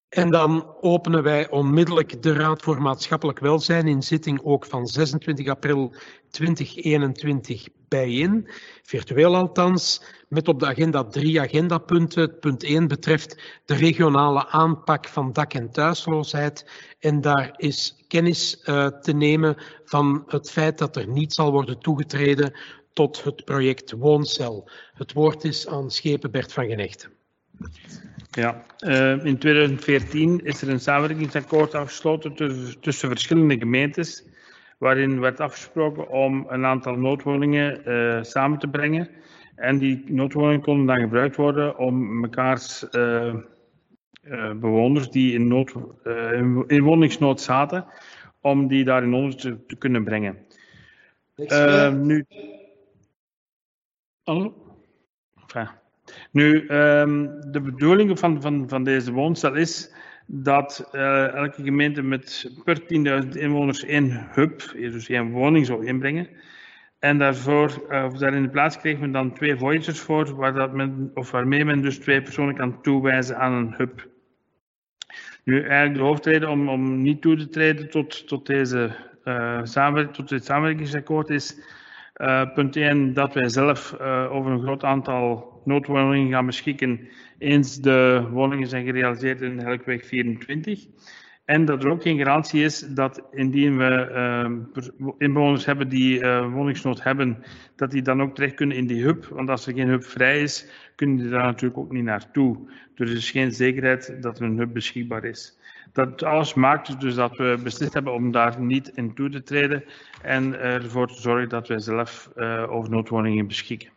En dan openen wij onmiddellijk de Raad voor Maatschappelijk Welzijn in zitting ook van 26 april 2021 bijeen, virtueel althans, met op de agenda 3 agendapunten. Punt 1 betreft de regionale aanpak van dak- en thuisloosheid. En daar is kennis te nemen van het feit dat er niet zal worden toegetreden tot het project Wooncel. Het woord is aan schepen Bert van Genechten. Ja, in 2014 is er een samenwerkingsakkoord afgesloten tussen verschillende gemeentes, waarin werd afgesproken om een aantal noodwoningen samen te brengen. En die noodwoningen konden dan gebruikt worden om mekaars bewoners die in woningsnood zaten, om die daarin onder te kunnen brengen. Nu... Hallo? Enfin. Nu, de bedoeling van deze wooncel is dat elke gemeente met per 10.000 inwoners één hub, dus één woning zou inbrengen. En daar in de plaats kreeg men dan 2 vouchers voor, waarmee men dus 2 personen kan toewijzen aan een hub. Nu, eigenlijk de hoofdreden om niet toe te treden tot dit samenwerkingsakkoord is punt 1 dat wij zelf over een groot aantal noodwoningen gaan beschikken eens de woningen zijn gerealiseerd in Helkweg 24. En dat er ook geen garantie is dat indien we inwoners hebben die woningsnood hebben, dat die dan ook terecht kunnen in die hub. Want als er geen hub vrij is, kunnen die daar natuurlijk ook niet naartoe. Dus er is geen zekerheid dat er een hub beschikbaar is. Dat alles maakt dus dat we beslist hebben om daar niet in toe te treden en ervoor te zorgen dat wij zelf over noodwoningen beschikken.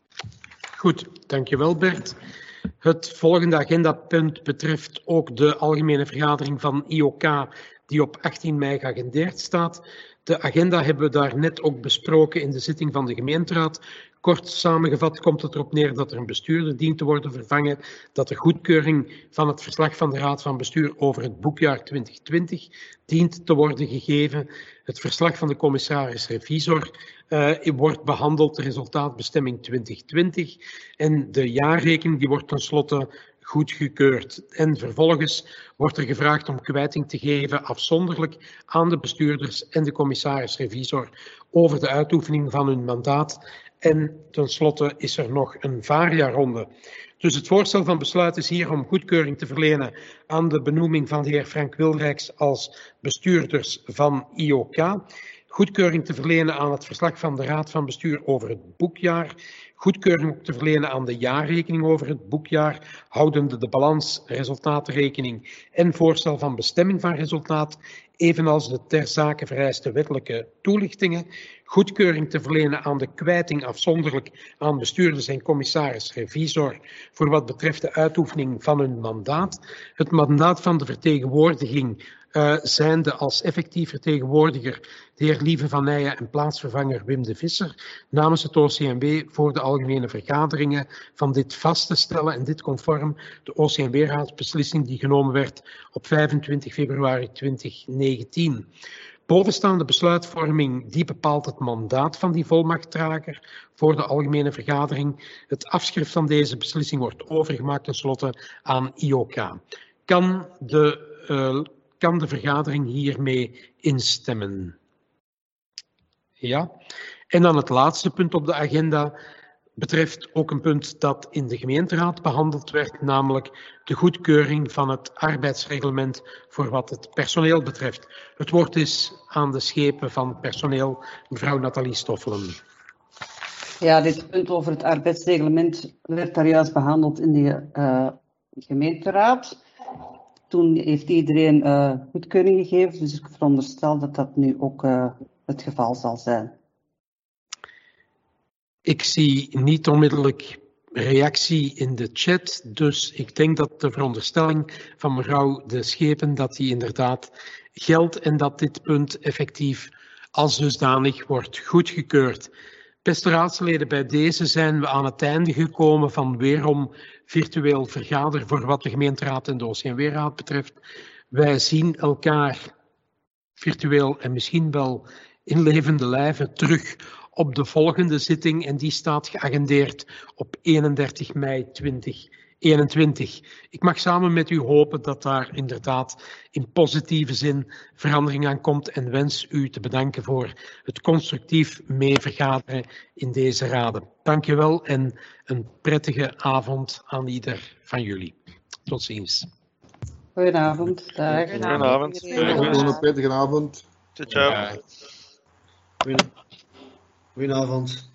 Goed, dankjewel Bert. Het volgende agendapunt betreft ook de algemene vergadering van IOK die op 18 mei geagendeerd staat. De agenda hebben we daar net ook besproken in de zitting van de gemeenteraad. Kort samengevat komt het erop neer dat er een bestuurder dient te worden vervangen, dat de goedkeuring van het verslag van de Raad van Bestuur over het boekjaar 2020 dient te worden gegeven. Het verslag van de commissaris-revisor wordt behandeld, de resultaatbestemming 2020. En de jaarrekening die wordt tenslotte goedgekeurd. En vervolgens wordt er gevraagd om kwijting te geven afzonderlijk aan de bestuurders en de commissaris-revisor over de uitoefening van hun mandaat. En tenslotte is er nog een varia-ronde. Dus het voorstel van besluit is hier om goedkeuring te verlenen aan de benoeming van de heer Frank Wilrijks als bestuurders van IOK. Goedkeuring te verlenen aan het verslag van de Raad van Bestuur over het boekjaar. Goedkeuring ook te verlenen aan de jaarrekening over het boekjaar, houdende de balans, resultaatrekening en voorstel van bestemming van resultaat, evenals de ter zake vereiste wettelijke toelichtingen. Goedkeuring te verlenen aan de kwijting afzonderlijk aan bestuurders en commissaris-revisor voor wat betreft de uitoefening van hun mandaat. Het mandaat van de vertegenwoordiging zijnde als effectief vertegenwoordiger de heer Lieve van Nijen en plaatsvervanger Wim de Visser namens het OCMW voor de algemene vergaderingen van dit vast te stellen en dit conform de OCMW-raadsbeslissing die genomen werd op 25 februari 2019. Bovenstaande besluitvorming die bepaalt het mandaat van die volmachtdrager voor de algemene vergadering. Het afschrift van deze beslissing wordt overgemaakt tenslotte aan IOK. Kan de vergadering hiermee instemmen? Ja. En dan het laatste punt op de agenda betreft ook een punt dat in de gemeenteraad behandeld werd, namelijk de goedkeuring van het arbeidsreglement voor wat het personeel betreft. Het woord is aan de schepen van personeel, mevrouw Nathalie Stoffelen. Ja, dit punt over het arbeidsreglement werd daar juist behandeld in de gemeenteraad. Toen heeft iedereen goedkeuring gegeven, dus ik veronderstel dat dat nu ook het geval zal zijn. Ik zie niet onmiddellijk reactie in de chat, dus ik denk dat de veronderstelling van mevrouw De Schepen dat die inderdaad geldt en dat dit punt effectief als dusdanig wordt goedgekeurd. Beste raadsleden, bij deze zijn we aan het einde gekomen van weerom virtueel vergader voor wat de gemeenteraad en de OCMW-raad betreft. Wij zien elkaar virtueel en misschien wel in levende lijven terug op de volgende zitting en die staat geagendeerd op 31 mei 2021. 21. Ik mag samen met u hopen dat daar inderdaad in positieve zin verandering aan komt en wens u te bedanken voor het constructief mee vergaderen in deze raden. Dank je wel en een prettige avond aan ieder van jullie. Tot ziens. Goedenavond. Dag. Goedenavond. Een prettige avond. Ciao, ciao. Goedenavond.